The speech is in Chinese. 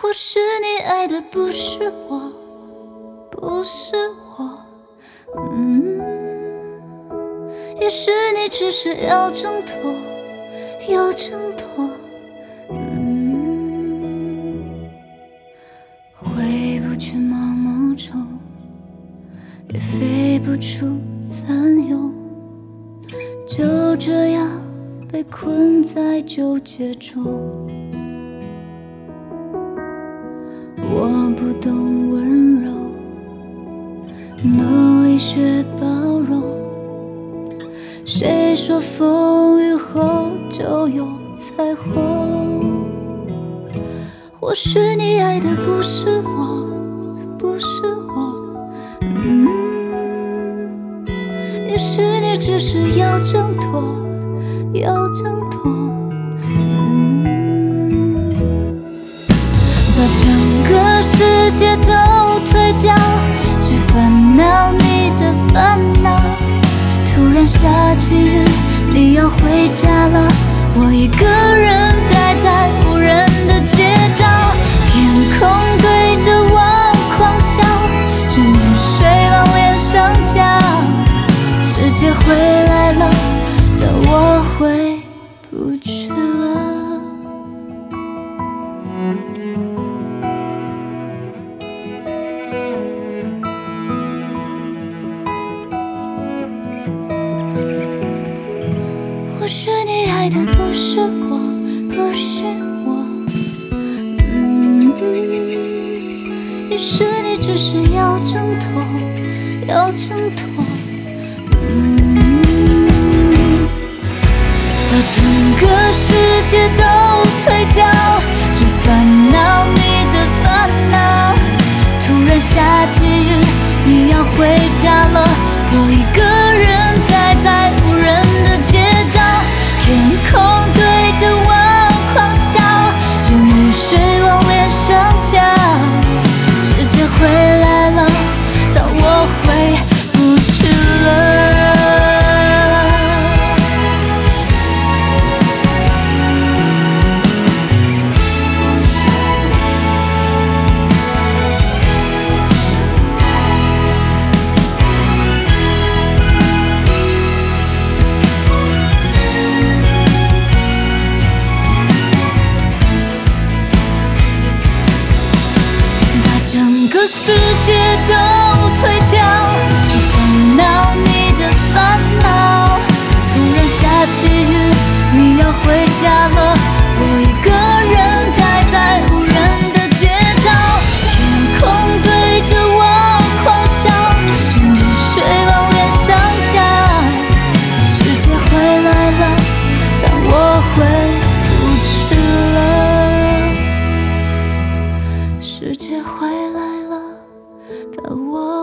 或许你爱的不是我，不是我，也许你只是要挣脱，要挣脱，回不去毛毛虫，也飞不出残蛹，就这样被困在纠结中。我不懂温柔，努力学包容，谁说风雨后就有彩虹？或许你爱的不是我，不是我，也许你只是要挣脱，要挣脱，把整个世界都推掉，只烦恼你的烦恼。突然下起雨，你要回家了，我一个人待在无人的街道，天空对着我狂笑，任雨水往脸上浇。世界回来了，但我回不去了。或许你爱的不是我，不是我，也许你只是要挣脱，要挣脱，把整个世界都推掉，只烦恼你的烦恼。突然下起雨，你要回家了，我一个人待在无人的街道，天空对着我狂笑，任雨水往脸上浇。世界回来了，但我回不去了。整个世界都推掉，只烦恼你的烦恼。突然下起雨，你要回家了，我一个人待在无人的街道，天空对着我狂笑，任雨水往脸上浇。世界回来了，但我回不去了。世界回来了，但我